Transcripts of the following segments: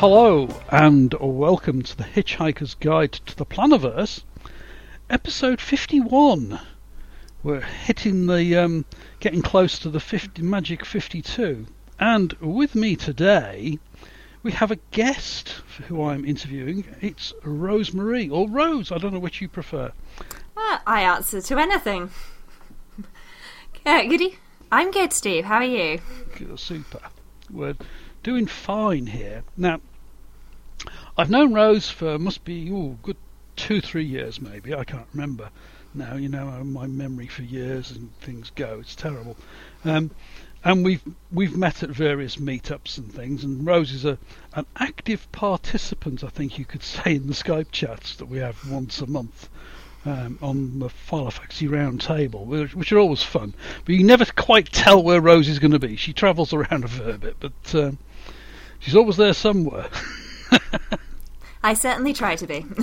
Hello and welcome to the Hitchhiker's Guide to the Planiverse, episode 51. We're hitting the, getting close to the magic 52. And with me today, we have a guest who I'm interviewing. It's Rosemarie, or Rose, I don't know which you prefer. I answer to anything. Goody. I'm good, Steve. How are you? Super. We're doing fine here. Now, I've known Rose for must be good 2-3 years maybe. I can't remember now. You know, my memory for years and things go. It's terrible. And we've met at various meetups and things. And Rose is an active participant, I think you could say, in the Skype chats that we have once a month. On the Filofaxy round table, which are always fun, but you never quite tell where Rose is going to be. She travels around a fair bit, but she's always there somewhere. I certainly try to be.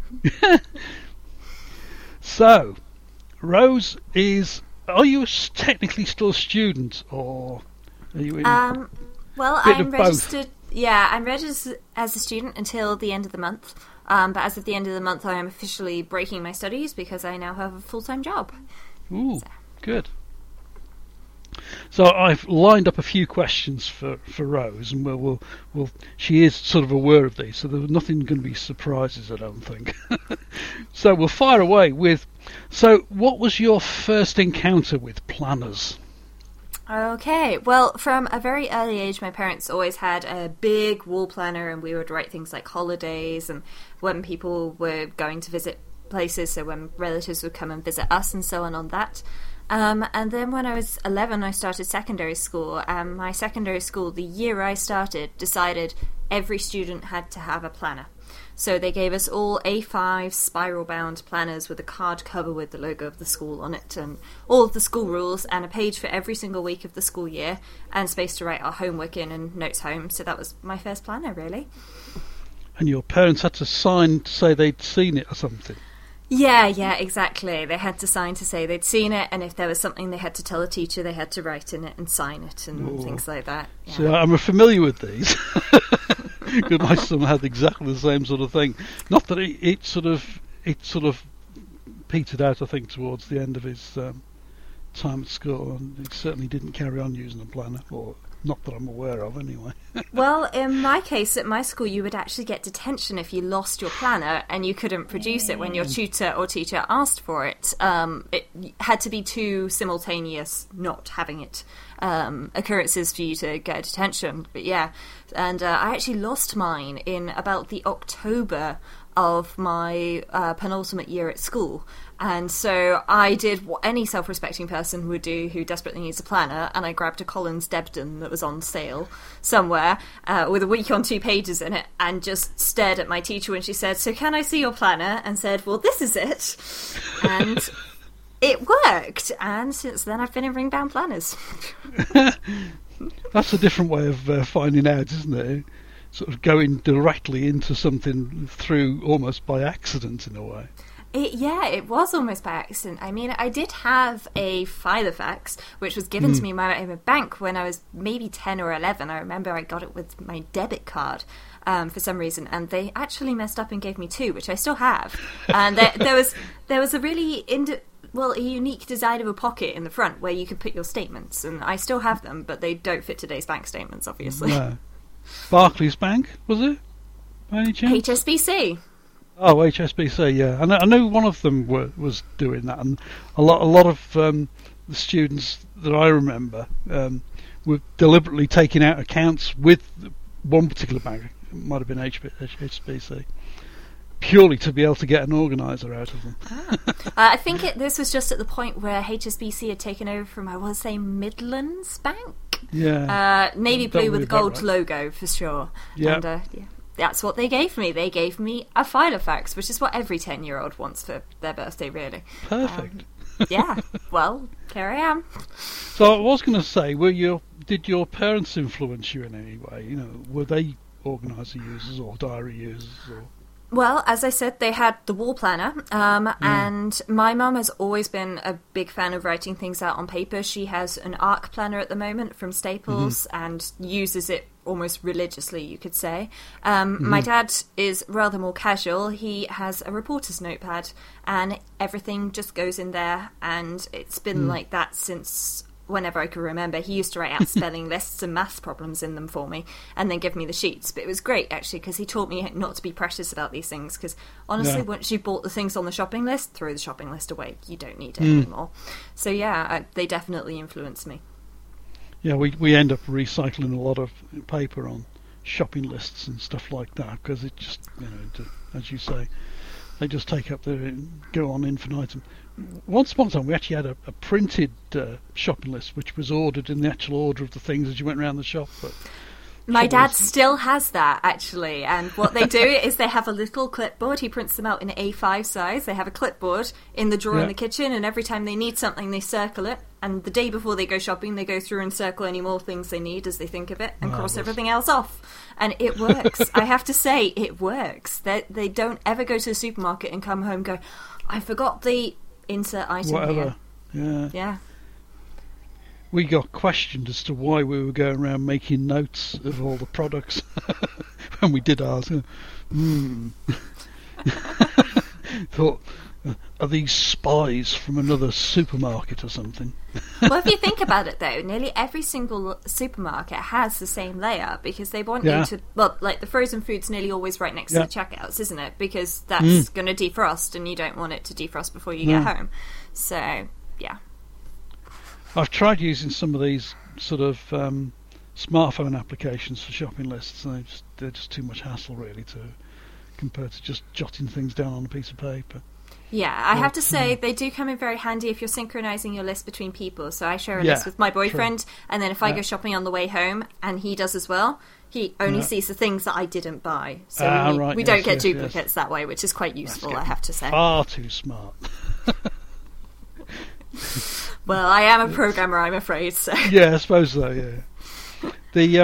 So, Rose are you technically still a student, or are you in well, I'm registered. Yeah, I'm registered as a student until the end of the month. But as of the end of the month, I am officially breaking my studies because I now have a full-time job. Ooh, good. So I've lined up a few questions for Rose, and we'll she is sort of aware of these, so there's nothing going to be surprises, I don't think. So we'll fire away with. So, what was your first encounter with planners? Okay, well, from a very early age, my parents always had a big wall planner, and we would write things like holidays and when people were going to visit places, so when relatives would come and visit us and so on that. And then when I was 11, I started secondary school, and my secondary school, the year I started, decided every student had to have a planner. So they gave us all A5 spiral-bound planners with a card cover with the logo of the school on it, and all of the school rules, and a page for every single week of the school year, and space to write our homework in and notes home. So that was my first planner, really. And your parents had to sign to say they'd seen it or something? Yeah, exactly. They had to sign to say they'd seen it, and if there was something they had to tell a teacher, they had to write in it and sign it and things like that. Yeah. So I'm familiar with these. Because my son had exactly the same sort of thing. Not that it sort of petered out, I think, towards the end of his time at school, and he certainly didn't carry on using a planner, or not that I'm aware of, anyway. Well, in my case, at my school, you would actually get detention if you lost your planner and you couldn't produce it when your tutor or teacher asked for it. It had to be two simultaneous not having it occurrences for you to get detention. But yeah, and I actually lost mine in about the October of my penultimate year at school. And so I did what any self-respecting person would do who desperately needs a planner, and I grabbed a Collins Debden that was on sale somewhere with a week on 2 pages in it, and just stared at my teacher when she said, "So can I see your planner?" and said, "Well, this is it." And it worked, and since then I've been in ring-bound planners. That's a different way of finding out, isn't it? Sort of going directly into something through almost by accident in a way. It was almost by accident. I mean, I did have a Filofax, which was given to me by my bank when I was maybe 10 or 11. I remember I got it with my debit card for some reason, and they actually messed up and gave me 2, which I still have. And there was a really a unique design of a pocket in the front where you could put your statements, and I still have them, but they don't fit today's bank statements, obviously. No. Barclays Bank, was it? By any chance? HSBC. Oh, HSBC, yeah. I know one of them was doing that, and a lot of the students that I remember were deliberately taking out accounts with one particular bank. It might have been HSBC. Purely to be able to get an organiser out of them. I think this was just at the point where HSBC had taken over from, I want to say, Midlands Bank? Yeah. Navy blue with a gold logo, for sure. Yeah. And, that's what they gave me. They gave me a Filofax, which is what every 10-year-old wants for their birthday, really. Perfect. Yeah, well, here I am. So I was going to say, did your parents influence you in any way? You know, were they organiser users or diary users? Or? Well, as I said, they had the wall planner, and my mum has always been a big fan of writing things out on paper. She has an ARC planner at the moment from Staples and uses it almost religiously, you could say. My dad is rather more casual. He has a reporter's notepad, and everything just goes in there, and it's been like that since whenever I could remember. He used to write out spelling lists and maths problems in them for me and then give me the sheets. But it was great, actually, because he taught me not to be precious about these things, because honestly, once you've bought the things on the shopping list, throw the shopping list away. You don't need it anymore. So yeah, they definitely influenced me. Yeah, we end up recycling a lot of paper on shopping lists and stuff like that, because it just, as you say, they just take up go on infinitum. Once upon a time, we actually had a printed shopping list, which was ordered in the actual order of the things as you went around the shop. But my dad still has that, actually, and what they do is they have a little clipboard. He prints them out in A5 size. They have a clipboard in the drawer in the kitchen, and every time they need something, they circle it. And the day before they go shopping, they go through and circle any more things they need as they think of it, and cross everything else off. And it works. I have to say, it works. They don't ever go to the supermarket and come home and go, I forgot the insert item whatever. Here. Yeah. We got questioned as to why we were going around making notes of all the products when we did ours. Thought, are these spies from another supermarket or something? Well, if you think about it, though, nearly every single supermarket has the same layout, because they want you to... Well, like the frozen food's nearly always right next to the checkouts, isn't it? Because that's going to defrost, and you don't want it to defrost before you get home. So, yeah. I've tried using some of these sort of smartphone applications for shopping lists, and they're just too much hassle, really, compared to just jotting things down on a piece of paper. Yeah, I have to say, they do come in very handy if you're synchronising your list between people. So I share a list with my boyfriend, and then if I go shopping on the way home, and he does as well, he only sees the things that I didn't buy. So we don't get duplicates that way, which is quite useful, I have to say. Far too smart. Well, I am a programmer, I'm afraid. So yeah, I suppose so. Yeah.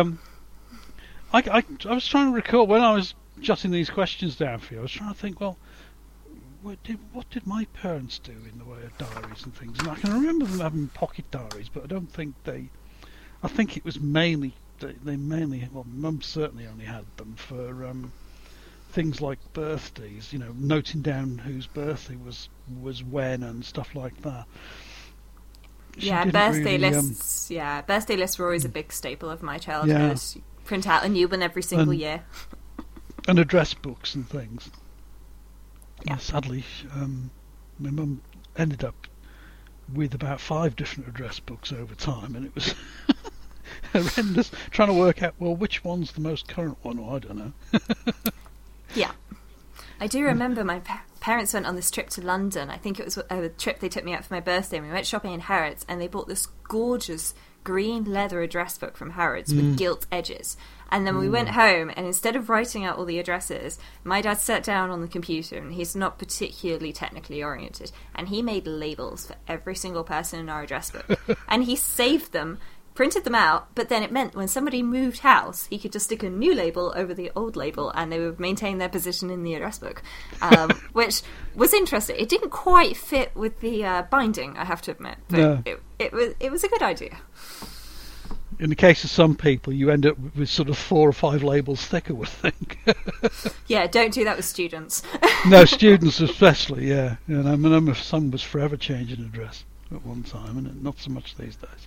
I was trying to recall when I was jotting these questions down for you. I was trying to think. Well, what did my parents do in the way of diaries and things? And I can remember them having pocket diaries, but I don't think they. I think it was mainly they mainly. Well, Mum certainly only had them for things like birthdays. Noting down whose birthday was when and stuff like that. Birthday lists. Yeah, birthday lists were always a big staple of my childhood. You print out a new one every single year. And address books and things. Yeah. Sadly, my mum ended up with about 5 different address books over time, and it was horrendous trying to work out, well, which one's the most current one, or I don't know. Yeah. I do remember my parents went on this trip to London. I think it was a trip they took me out for my birthday, and we went shopping in Harrods, and they bought this gorgeous green leather address book from Harrods with gilt edges. And then we went home, and instead of writing out all the addresses, my dad sat down on the computer, and he's not particularly technically oriented, and he made labels for every single person in our address book. And he saved them, printed them out, but then it meant when somebody moved house, he could just stick a new label over the old label, and they would maintain their position in the address book, which was interesting. It didn't quite fit with the binding, I have to admit, but it was a good idea. In the case of some people, you end up with sort of 4 or 5 labels thick, I would think. Yeah, don't do that with students. No, students especially, yeah. I mean, my son was forever changing address at one time, and not so much these days.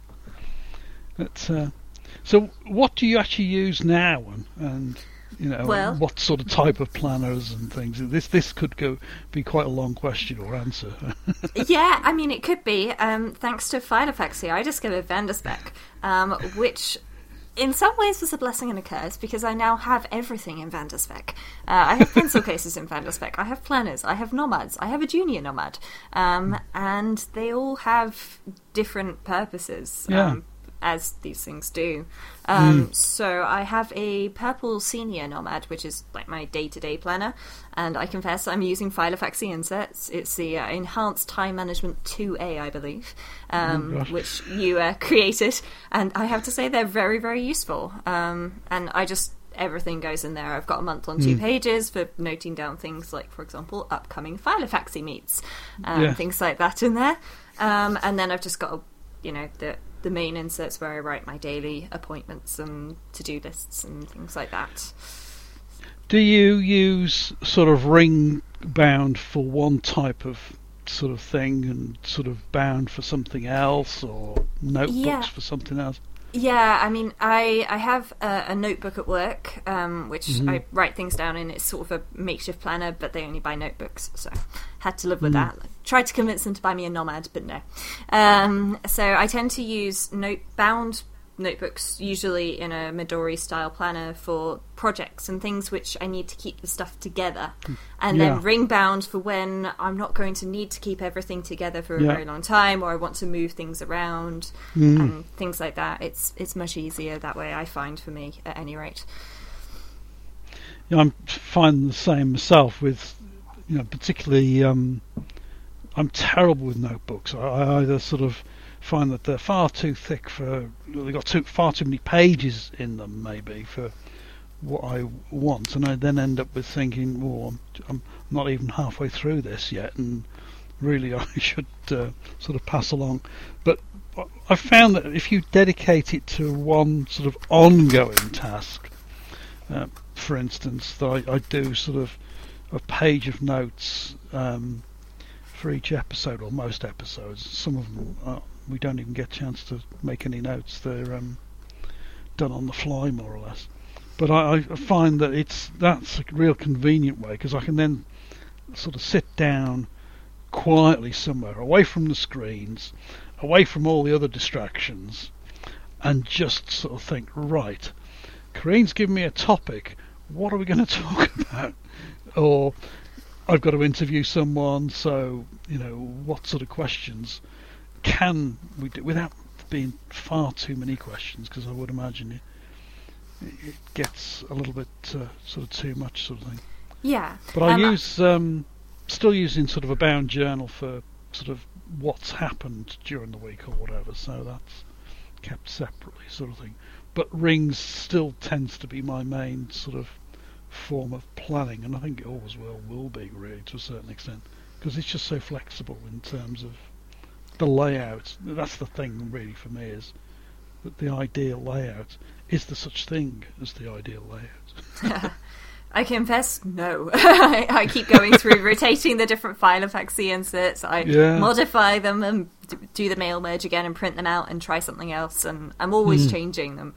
But, so what do you actually use now, and what sort of type of planners and things? This could be quite a long question or answer. Yeah, I mean, it could be. Thanks to Filofaxy, I discovered VanderSpec, which in some ways was a blessing and a curse, because I now have everything in VanderSpec. I have pencil cases in VanderSpec, I have planners, I have nomads, I have a junior nomad, and they all have different purposes. As these things do. So I have a purple senior nomad, which is like my day-to-day planner, and I confess I'm using Filofaxy inserts. It's the Enhanced Time Management 2A, I believe, which you created, and I have to say they're very, very useful. And I just everything goes in there. I've got a month on 2 pages for noting down things like, for example, upcoming Filofaxy meets, things like that in there. And then I've just got, the main inserts where I write my daily appointments and to-do lists and things like that. Do you use sort of ring bound for one type of sort of thing and sort of bound for something else, or notebooks for something else? Yeah, I mean, I have a notebook at work, which I write things down in. It's sort of a makeshift planner, but they only buy notebooks, so had to live with that. Tried to convince them to buy me a Nomad, but no. So I tend to use bound notebooks, usually in a Midori-style planner for projects and things which I need to keep the stuff together. And then ring-bound for when I'm not going to need to keep everything together for a very long time, or I want to move things around and things like that. It's much easier that way, I find, for me, at any rate. Yeah, I'm finding the same myself with, particularly, I'm terrible with notebooks. I either sort of find that they're far too thick they've got far too many pages in them, maybe, for what I want, and I then end up with thinking, I'm not even halfway through this yet, and really I should sort of pass along. But I've found that if you dedicate it to one sort of ongoing task, for instance, that I do sort of a page of notes for each episode, or most episodes. Some of them we don't even get a chance to make any notes. They're done on the fly, more or less. But I find that that's a real convenient way, because I can then sort of sit down quietly somewhere, away from the screens, away from all the other distractions, and just sort of think, right, Corinne's given me a topic, what are we going to talk about? Or I've got to interview someone, so, what sort of questions can we do without being far too many questions, because I would imagine it gets a little bit sort of too much, sort of thing. Yeah. But I use still using sort of a bound journal for sort of what's happened during the week or whatever, so that's kept separately, sort of thing. But rings still tends to be my main sort of form of planning, and I think it always will be, really, to a certain extent, because it's just so flexible in terms of the layout. That's the thing, really, for me, is that the ideal layout, is there such thing as the ideal layout? I confess, no. I keep going through rotating the different Filofaxy inserts. I modify them and do the mail merge again and print them out and try something else, and I'm always changing them.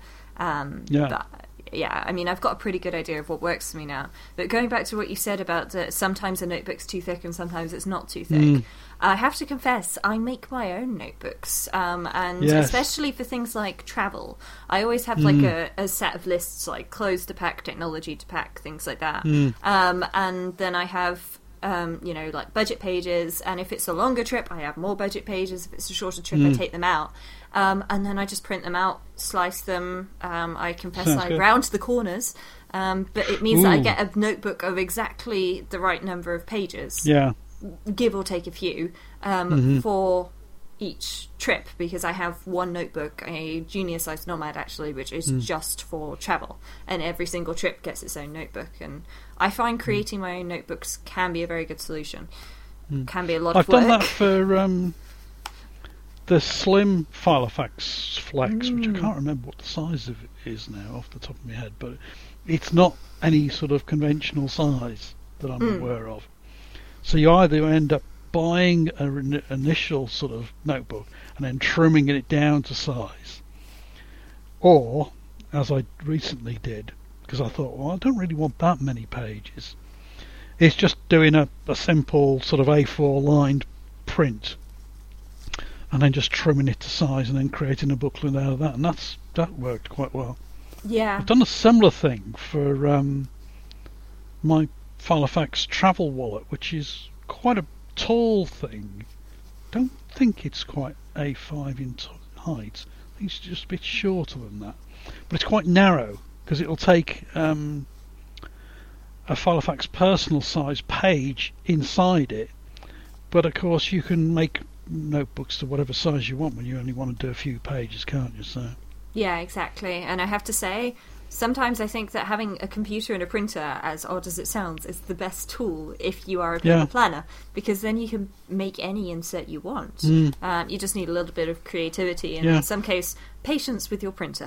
But I mean, I've got a pretty good idea of what works for me now. But going back to what you said about sometimes a notebook's too thick and sometimes it's not too thick, I have to confess, I make my own notebooks, and especially for things like travel. I always have like a set of lists, like clothes to pack, technology to pack, things like that. And then I have like budget pages, and if it's a longer trip, I have more budget pages. If it's a shorter trip, I take them out. And then I just print them out, slice them. I confess I round the corners, but it means that I get a notebook of exactly the right number of pages, give or take a few, for each trip, because I have one notebook, a junior-sized Nomad actually, which is just for travel, and every single trip gets its own notebook. And I find creating my own notebooks can be a very good solution. Can be a lot of work. I've done that for the slim Filofax Flex, which I can't remember what the size of it is now off the top of my head, but it's not any sort of conventional size that I'm aware of. So you either end up buying an initial sort of notebook and then trimming it down to size, or, as I recently did, because I thought, well, I don't really want that many pages, it's just doing a simple sort of A4 lined print and then just trimming it to size and then creating a booklet out of that, and that worked quite well. Yeah. I've done a similar thing for my Filofax travel wallet, which is quite a tall thing. Don't think it's quite A5 in height. I think it's just a bit shorter than that, but it's quite narrow, because it'll take a Filofax personal size page inside it, but of course you can make notebooks to whatever size you want when you only want to do a few pages, can't you? So yeah, exactly. And I have to say, sometimes I think that having a computer and a printer, as odd as it sounds, is the best tool if you are a paper planner, because then you can make any insert you want. You just need a little bit of creativity and in some case patience with your printer.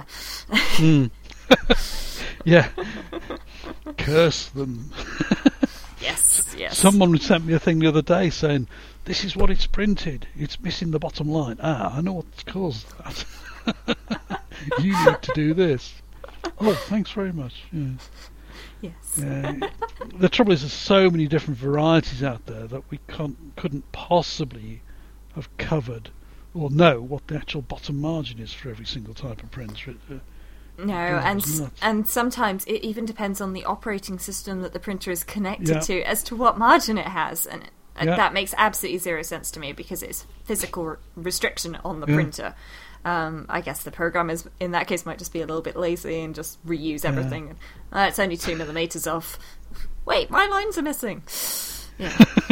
Yeah. Curse them. Yes. Someone sent me a thing the other day saying, this is what it's printed. It's missing the bottom line. I know what's caused that. You need to do this. Oh, thanks very much. Yeah. Yes. The trouble is there's so many different varieties out there that we couldn't possibly have covered or know what the actual bottom margin is for every single type of printer. No, and sometimes it even depends on the operating system that the printer is connected to as to what margin it has, and that makes absolutely zero sense to me because it's physical restriction on the printer. I guess the program is in that case might just be a little bit lazy and just reuse everything. It's only 2 millimeters off. Wait, my lines are missing. Yeah.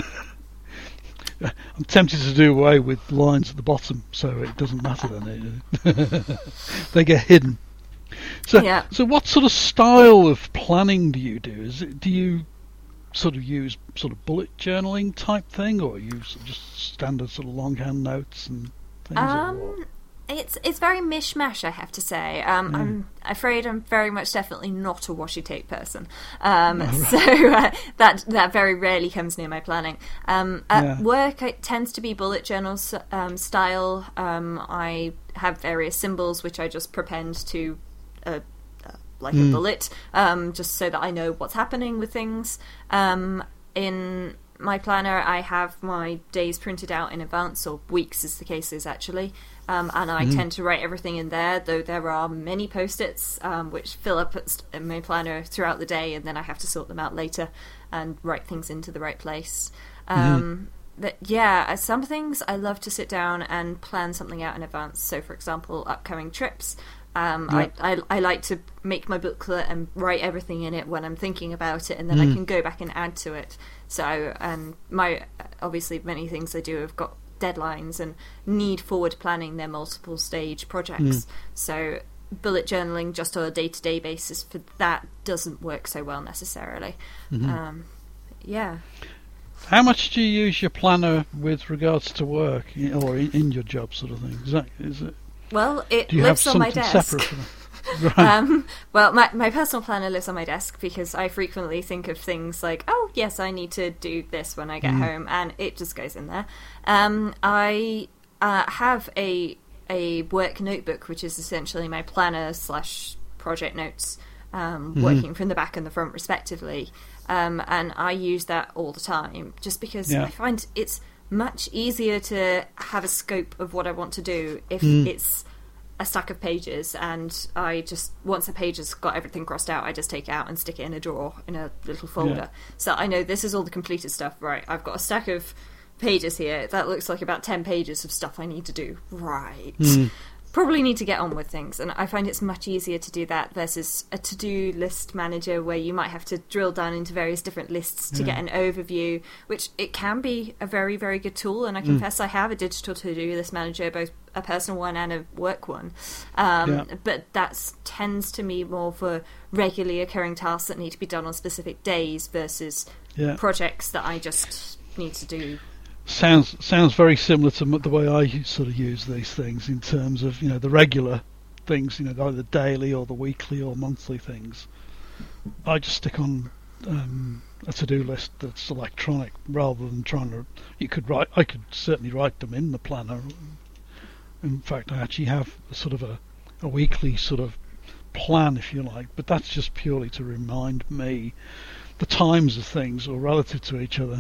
I'm tempted to do away with lines at the bottom, so it doesn't matter then. They get hidden. So what sort of style of planning do you do? Do you sort of use sort of bullet journaling type thing, or use just standard sort of longhand notes and things? It's very mishmash, I have to say. I'm afraid I'm very much definitely not a washi tape person. So that very rarely comes near my planning. At work, it tends to be bullet journal style. I have various symbols which I just prepend to a bullet, just so that I know what's happening with things. In my planner, I have my days printed out in advance, or weeks as the case is actually, and I tend to write everything in there, though there are many post-its which fill up in my planner throughout the day, and then I have to sort them out later and write things into the right place. But some things I love to sit down and plan something out in advance. So, for example, upcoming trips. I like to make my booklet and write everything in it when I'm thinking about it, and then I can go back and add to it. So, obviously many things I do have got deadlines and need forward planning. They're multiple stage projects. So bullet journaling just on a day-to-day basis for that doesn't work so well necessarily. How much do you use your planner with regards to work or in your job sort of thing? Is it? Well, it lives on my desk. Right. Well, my personal planner lives on my desk because I frequently think of things like, oh, yes, I need to do this when I get home, and it just goes in there. I have a work notebook, which is essentially my planner / project notes, working from the back and the front respectively, and I use that all the time just because I find it's much easier to have a scope of what I want to do if it's a stack of pages, and I just, once a page has got everything crossed out, I just take it out and stick it in a drawer in a little folder. So I know this is all the completed stuff. Right, I've got a stack of pages here. That looks like about 10 pages of stuff I need to do. Right. Probably need to get on with things, and I find it's much easier to do that versus a to-do list manager where you might have to drill down into various different lists to get an overview, which it can be a very, very good tool, and I confess I have a digital to-do list manager, both a personal one and a work one, but that tends to me more for regularly occurring tasks that need to be done on specific days versus projects that I just need to do. Sounds very similar to the way I sort of use these things in terms of, the regular things, either daily or the weekly or monthly things. I just stick on a to-do list that's electronic rather than trying to. I could certainly write them in the planner. In fact, I actually have sort of a weekly sort of plan, if you like, but that's just purely to remind me the times of things or relative to each other.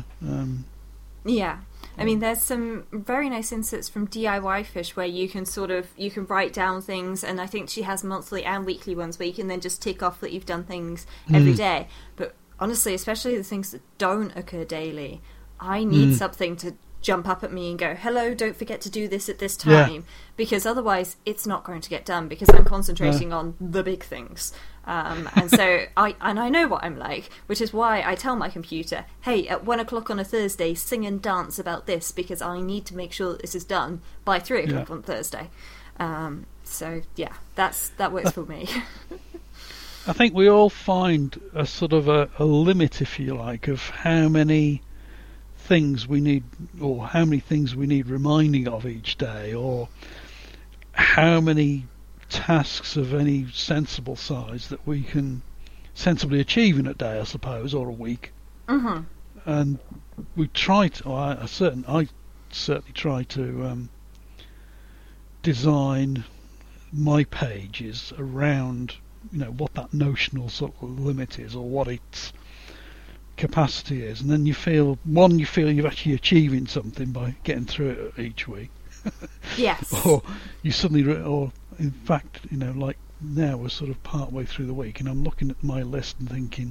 I mean, there's some very nice inserts from DIY Fish where you can write down things, and I think she has monthly and weekly ones where you can then just tick off that you've done things every day. But honestly, especially the things that don't occur daily, I need something to jump up at me and go, hello, don't forget to do this at this time, because otherwise it's not going to get done because I'm concentrating on the big things. And so I know what I'm like, which is why I tell my computer, hey, at 1 o'clock on a Thursday, sing and dance about this because I need to make sure that this is done by 3 o'clock on Thursday. So yeah, that works for me. I think we all find a sort of a limit, if you like, of how many things we need, or how many things we need reminding of each day, or how many tasks of any sensible size that we can sensibly achieve in a day, I suppose, or a week. Mm-hmm. And we try to, I certainly try to design my pages around, what that notional sort of limit is, or what its capacity is, and then you feel you're actually achieving something by getting through it each week. Yes. Or you suddenly, or in fact, like now we're sort of part way through the week, and I'm looking at my list and thinking,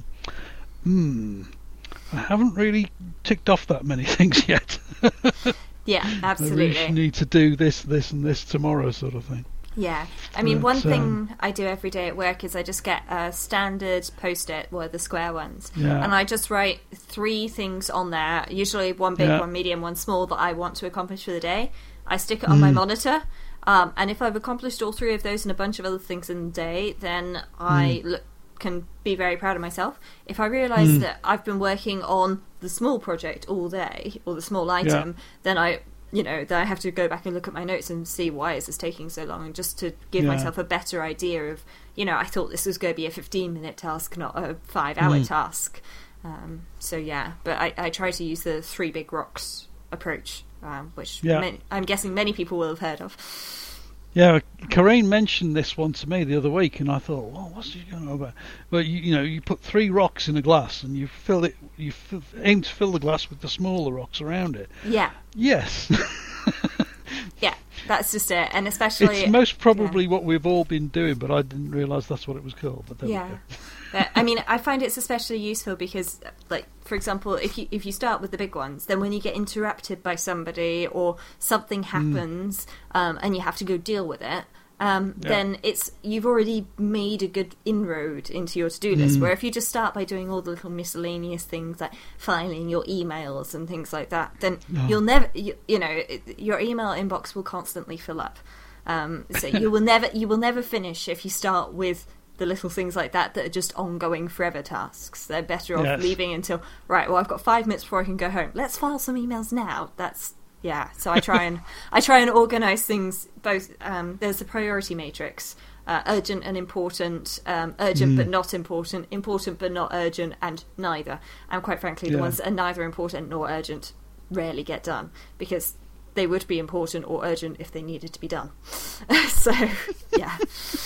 I haven't really ticked off that many things yet. Yeah, absolutely. I really need to do this, and this tomorrow, sort of thing. Yeah, I mean, one thing I do every day at work is I just get a standard post-it, the square ones, and I just write 3 things on there, usually one big, one medium, one small, that I want to accomplish for the day. I stick it on my monitor, and if I've accomplished all 3 of those and a bunch of other things in the day, then I can be very proud of myself. If I realise that I've been working on the small project all day, or the small item, then then I have to go back and look at my notes and see why is this taking so long, and just to give myself a better idea of, I thought this was going to be a 15-minute task, not a 5-hour task. But I try to use the 3 big rocks approach, which I'm guessing many people will have heard of. Yeah, Corinne mentioned this one to me the other week, and I thought, well, what's she going on about? Well, you put 3 rocks in a glass, and you fill it. You aim to fill the glass with the smaller rocks around it. Yeah. Yes. Yeah, that's just it, and especially it's most probably what we've all been doing, but I didn't realise that's what it was called. But there we go. But, I mean, I find it's especially useful because, like, for example, if you start with the big ones, then when you get interrupted by somebody or something happens and you have to go deal with it, then you've already made a good inroad into your to-do list. Where if you just start by doing all the little miscellaneous things like filing your emails and things like that, then you'll never, your email inbox will constantly fill up. So you will never finish if you start with the little things like that are just ongoing forever tasks. They're better off leaving until, right, well, I've got 5 minutes before I can go home. Let's file some emails now. So I try and organise things both. There's the priority matrix, urgent and important, urgent but not important, important but not urgent, and neither. And quite frankly, the ones that are neither important nor urgent rarely get done, because they would be important or urgent if they needed to be done. So, yeah.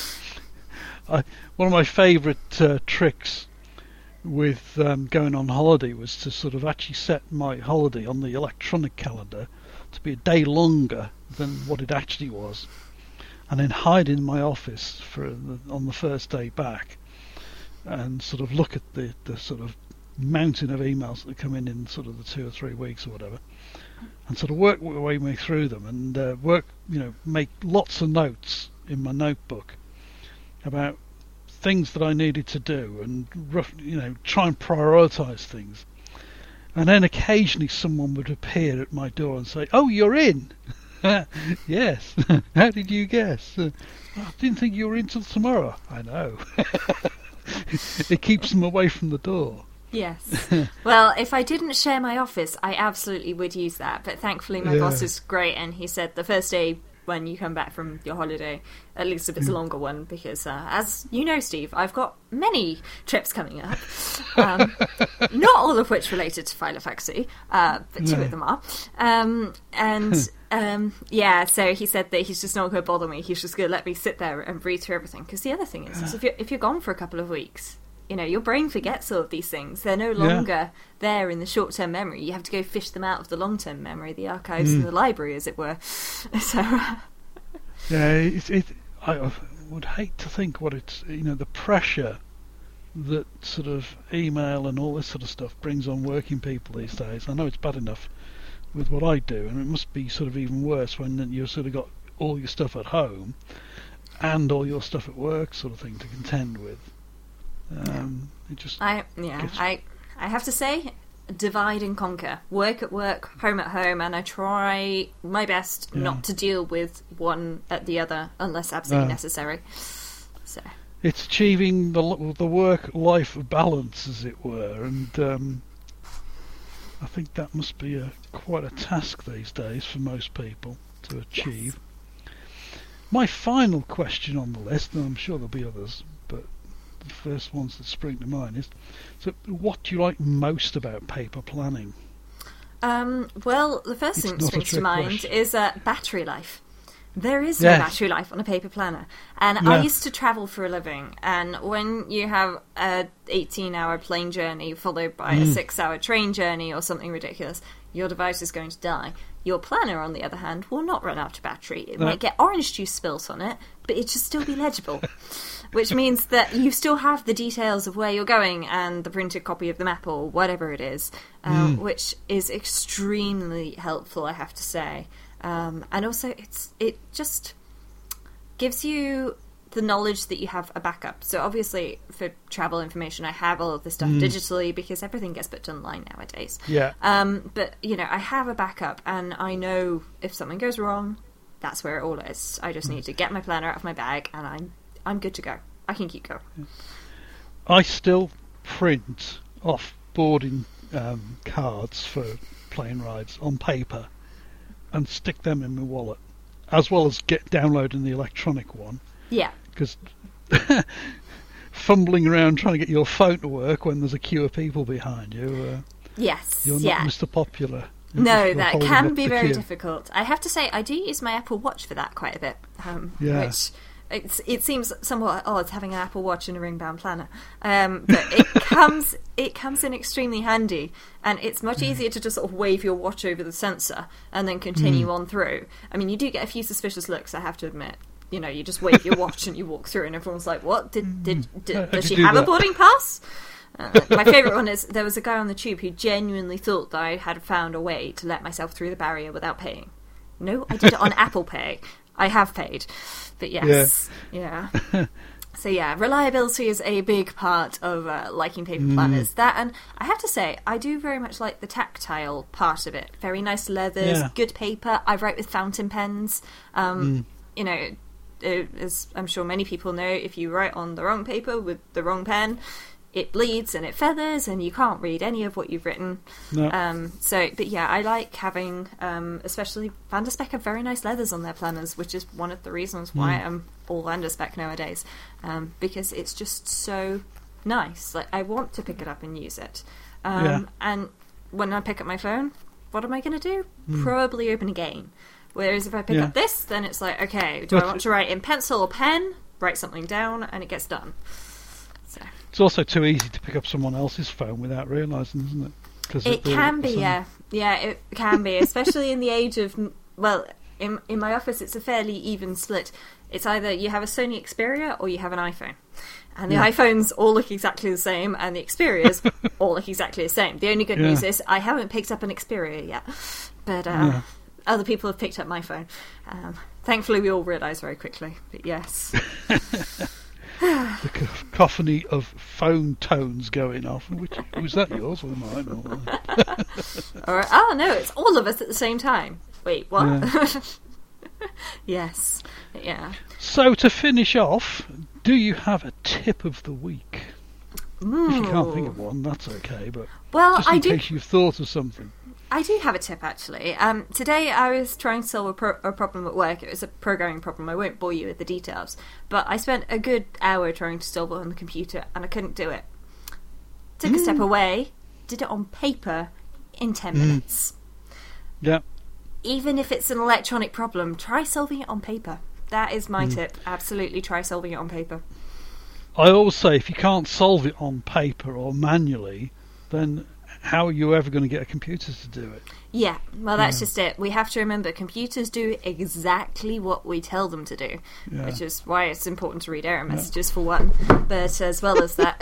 One of my favourite tricks with going on holiday was to sort of actually set my holiday on the electronic calendar to be a day longer than what it actually was, and then hide in my office on the first day back and sort of look at the sort of mountain of emails that come in sort of the 2 or 3 weeks or whatever, and sort of work my way through them, and make lots of notes in my notebook about things that I needed to do, and try and prioritise things. And then occasionally someone would appear at my door and say, "Oh, you're in." Yes. How did you guess? I didn't think you were in till tomorrow. I know. It keeps them away from the door. Yes. Well, if I didn't share my office, I absolutely would use that. But thankfully my boss is great, and he said the first day when you come back from your holiday, at least if it's a longer one, because as you know, Steve, I've got many trips coming up, not all of which related to Filofaxy, but 2 of them are. So he said that he's just not going to bother me. He's just going to let me sit there and read through everything. Because the other thing is if you're gone for a couple of weeks, your brain forgets all of these things. They're no longer there in the short-term memory. You have to go fish them out of the long-term memory, the archives in the library, as it were. So, I would hate to think what it's, the pressure that sort of email and all this sort of stuff brings on working people these days. I know it's bad enough with what I do, and it must be sort of even worse when you've sort of got all your stuff at home and all your stuff at work, sort of thing, to contend with. I have to say, divide and conquer. Work at work, home at home, and I try my best not to deal with one at the other unless absolutely necessary. So it's achieving the work-life balance, as it were, and I think that must be quite a task these days for most people to achieve. Yes. My final question on the list, and I'm sure there'll be others, but the first ones that spring to mind is, so what do you like most about paper planning? Well, the first thing that springs to mind is battery life. There is no battery life on a paper planner. And I used to travel for a living, and when you have a 18-hour plane journey followed by a 6-hour train journey or something ridiculous, your device is going to die. Your planner, on the other hand, will not run out of battery. It might get orange juice spilt on it, but it should still be legible. Which means that you still have the details of where you're going and the printed copy of the map or whatever it is, which is extremely helpful, I have to say. And also, it just gives you the knowledge that you have a backup. So obviously, for travel information, I have all of this stuff digitally because everything gets put online nowadays. Yeah. But, I have a backup, and I know if something goes wrong, that's where it all is. I just need to get my planner out of my bag, and I'm good to go. I can keep going. I still print off boarding cards for plane rides on paper and stick them in my wallet, as well as downloading the electronic one. Yeah. Because fumbling around trying to get your phone to work when there's a queue of people behind you, you're not Mr. Popular. No, that can be very difficult. I have to say, I do use my Apple Watch for that quite a bit, which it seems somewhat odd having an Apple Watch and a ring-bound planner, but it comes in extremely handy, and it's much easier to just sort of wave your watch over the sensor and then continue on through. I mean, you do get a few suspicious looks, I have to admit. You just wave your watch and you walk through, and everyone's like, "What? Does she have a boarding pass?" My favourite one is there was a guy on the tube who genuinely thought that I had found a way to let myself through the barrier without paying. No, I did it on Apple Pay. I have paid, but yes, yeah. So yeah, reliability is a big part of liking paper planners. That, and I have to say, I do very much like the tactile part of it. Very nice leathers, good paper. I write with fountain pens. As I'm sure many people know, if you write on the wrong paper with the wrong pen, it bleeds and it feathers and you can't read any of what you've written. No. But yeah, I like having, especially Van der Spek have very nice leathers on their planners, which is one of the reasons why I'm all Van der Spek nowadays, because it's just so nice. Like, I want to pick it up and use it. And when I pick up my phone, what am I going to do? Probably open a game. Whereas if I pick up this, then it's like, okay, do I want to write in pencil or pen? Write something down, and it gets done. So. It's also too easy to pick up someone else's phone without realising, isn't it? It can be, yeah. Yeah, it can be, especially in the age of... Well, in my office, it's a fairly even split. It's either you have a Sony Xperia or you have an iPhone. And the iPhones all look exactly the same, and the Xperias all look exactly the same. The only good news is I haven't picked up an Xperia yet. But... other people have picked up my phone. Thankfully, we all realise very quickly. But yes. The cacophony of phone tones going off. Was that yours or mine? No, it's all of us at the same time. Wait, what? Yeah. Yes. Yeah. So, to finish off, do you have a tip of the week? Ooh. If you can't think of one, that's okay. But just in case you've thought of something. I do have a tip, actually. Today I was trying to solve a problem at work. It was a programming problem. I won't bore you with the details. But I spent a good hour trying to solve it on the computer, and I couldn't do it. Took a step away, did it on paper in 10 minutes. Yeah. Even if it's an electronic problem, try solving it on paper. That is my tip. Absolutely try solving it on paper. I always say, if you can't solve it on paper or manually, then... how are you ever going to get a computer to do it? Yeah, well, that's just it. We have to remember computers do exactly what we tell them to do, which is why it's important to read error messages for one. But as well as that,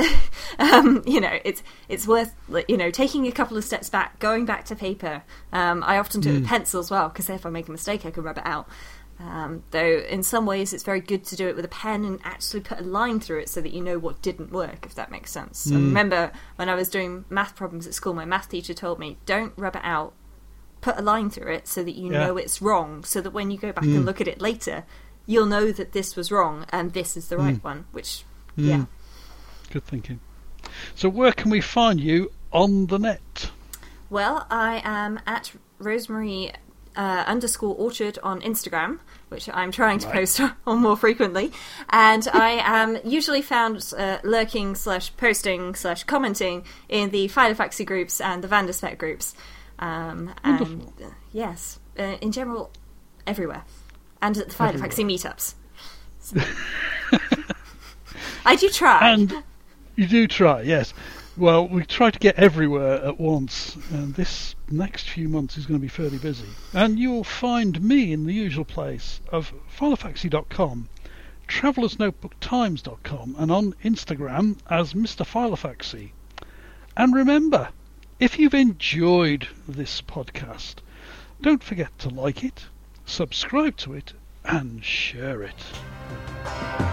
it's worth taking a couple of steps back, going back to paper. I often do it with pencil as well, because if I make a mistake, I can rub it out. Though in some ways it's very good to do it with a pen and actually put a line through it so that you know what didn't work, if that makes sense. I remember when I was doing math problems at school, my math teacher told me, don't rub it out, put a line through it so that you know it's wrong, so that when you go back and look at it later, you'll know that this was wrong and this is the right one, which Yeah. Good thinking. So where can we find you on the net? Well, I am at Rosemary _orchard on Instagram, which I'm trying to post on more frequently, and I am usually found lurking / posting / commenting in the Filofaxy groups and the Vanderspec groups, and yes, in general, everywhere, and at the Filofaxy meetups. So. I do try. And you do try, yes. Well, we try to get everywhere at once, and this next few months is going to be fairly busy. And you'll find me in the usual place of Filofaxy.com, TravelersNotebookTimes.com, and on Instagram as Mr. Filofaxy. And remember, if you've enjoyed this podcast, don't forget to like it, subscribe to it, and share it.